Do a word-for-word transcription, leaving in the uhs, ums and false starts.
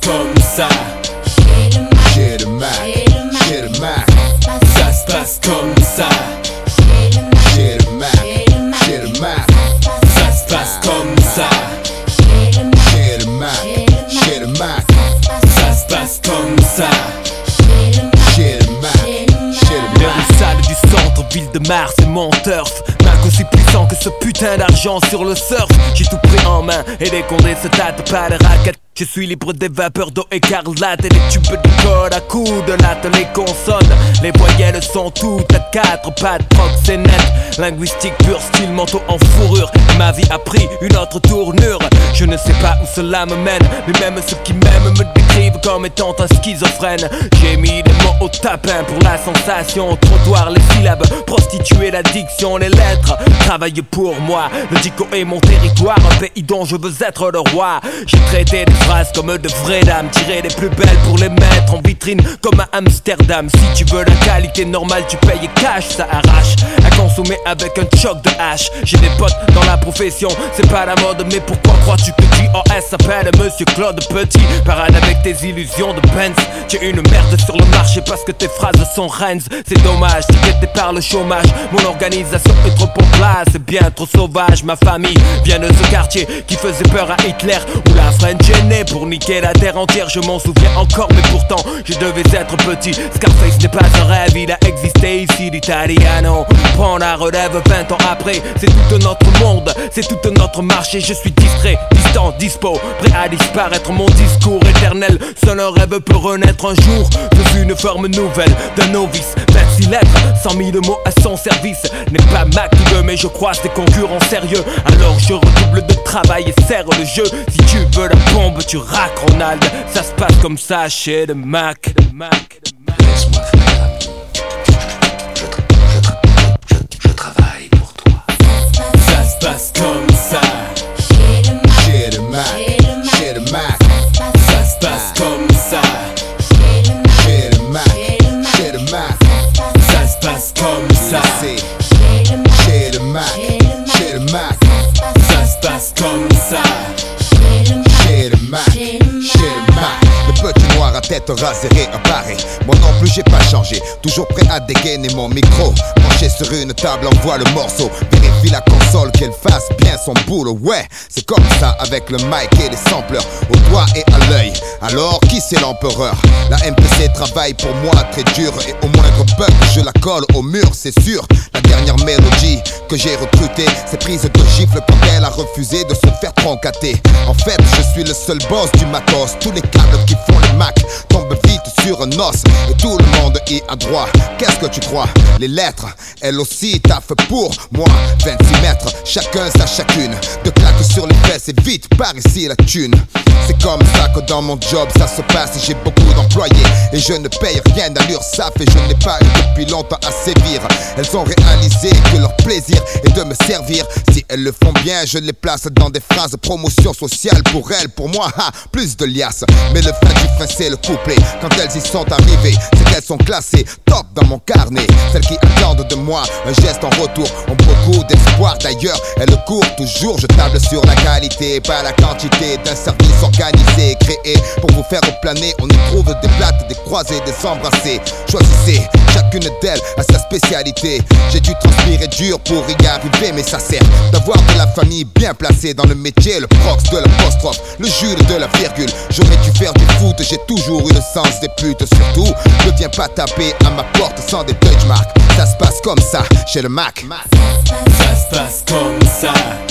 comme ça. Chez le Mac, chez le Mac. Ça se passe comme ça. Chez le Mac, chez le Mac. Ça se passe comme ça. Chez le Mac, chez le Mac. Ça se passe comme ça. Chez le Mac, chez le Les rues sales du centre, ville de Mars, c'est mon turf. Mac aussi puissant que ce putain d'argent sur le surf. J'ai tout pris en main et les condés se tâtent pas de raquettes. Je suis libre des vapeurs d'eau écarlate et les tubes de code à coups de latte. Les consonnes, les voyelles sont toutes à quatre pattes. Proxénète, linguistique pur, style manteau en fourrure. Ma vie a pris une autre tournure. Je ne sais pas où cela me mène, mais même ceux qui m'aiment me décrivent comme étant un schizophrène. J'ai mis des mots au tapin pour la sensation. Trottoir, les syllabes, prostituer l'addiction, les lettres. Travaille pour moi, le dico est mon territoire, un pays dont je veux être le roi. J'ai traité des phrases comme de vraies dames, tiré les plus belles pour les mettre en vitrine comme à Amsterdam. Si tu veux la qualité normale, tu payes cash, ça arrache à consommer avec un choc de hache. J'ai des potes dans la profession, c'est pas la mode, mais pourquoi crois-tu que J O S s'appelle Monsieur Claude Petit? Parade avec tes illusions de Benz. Tu es une merde sur le marché parce que tes phrases sont Rennes. C'est dommage, t'inquiète par le chômage. Mon organisation est trop en place, c'est bien trop sauvage. Ma famille vient de ce quartier qui faisait peur à Hitler, où la French est née pour niquer la terre entière. Je m'en souviens encore, mais pourtant je devais être petit. Scarface n'est pas un rêve, il a existé ici. L'Italiano prend la relève vingt ans après. C'est tout notre monde, c'est tout notre marché. Je suis distrait, distant, dispo, prêt à disparaître. Mon discours éternel, seul un rêve peut renaître un jour sous une forme nouvelle d'un novice. Vingt-six lettres, cent mille mots à son service. N'est pas Mac qui veut, mais je croise des concurrents sérieux. Alors je redouble de travail et serre le jeu. Si tu veux la bombe, tu rack Ronald. Ça se passe comme ça chez le Mac. Laisse-moi faire ami. Je, tra- je, tra- je, je, je travaille pour toi. Ça se passe comme ça. Chez le Mac, chez le Mac. Ça se passe comme ça. Chez le Mac, chez le Mac. Ça se passe comme ça. C'est chez le Mac, chez le Mac. Ça se passe comme ça. Chez le Mac, chez le Mac. Le petit noir à tête rasée réapparait. Moi non plus j'ai pas changé, toujours prêt à dégainer mon micro. Penché sur une table, envoie le morceau. Vérifie la console qu'elle fasse bien son boulot. Ouais, c'est comme ça avec le mic et les sampleurs au doigt et à l'œil. Alors qui c'est l'empereur? La M P C travaille pour moi très dur. Et au moindre bug je la colle au mur, c'est sûr. La dernière mélodie que j'ai recrutée, c'est prise de gifle quand elle a refusé de se faire troncater. En fait je suis le seul boss du matos. Tous les câbles qui font le Mac tombent vite sur un os. Et tout le monde y a droit. Qu'est-ce que tu crois? Les lettres, elles aussi taffent pour moi. Vingt-six mètres, chacun sa chacune. De claques sur les fesses et vite par ici la thune. C'est comme ça que dans mon job ça se passe. J'ai beaucoup d'employés et je ne paye rien à l'URSSAF. Et je n'ai pas eu depuis longtemps à sévir. Elles ont réalisé que leur plaisir est de me servir. Si elles le font bien, je les place dans des phrases de promotion sociale. Pour elles, pour moi, ha, plus de liasses. Mais le fin du fin c'est le couplet. Quand elles y sont arrivées, c'est qu'elles sont classées top dans mon carnet. Celles qui attendent de moi un geste en retour ont beaucoup d'espoir. D'ailleurs, elles courent toujours. Je table sur la qualité, pas la quantité d'un service organisé, créé pour vous faire planer. On y trouve des plates, des croisés, des embrassés. Choisissez, chacune d'elles a sa spécialité. J'ai dû transpirer dur pour y arriver, mais ça sert d'avoir de la famille bien placée dans le métier. Le prox de l'apostrophe, le Jules de la virgule. J'aurais dû faire du foot, j'ai toujours eu le sens des putes. Surtout, ne viens pas taper à ma porte sans des benchmarks. Ça se passe comme ça chez le Mac. Ça se passe comme ça.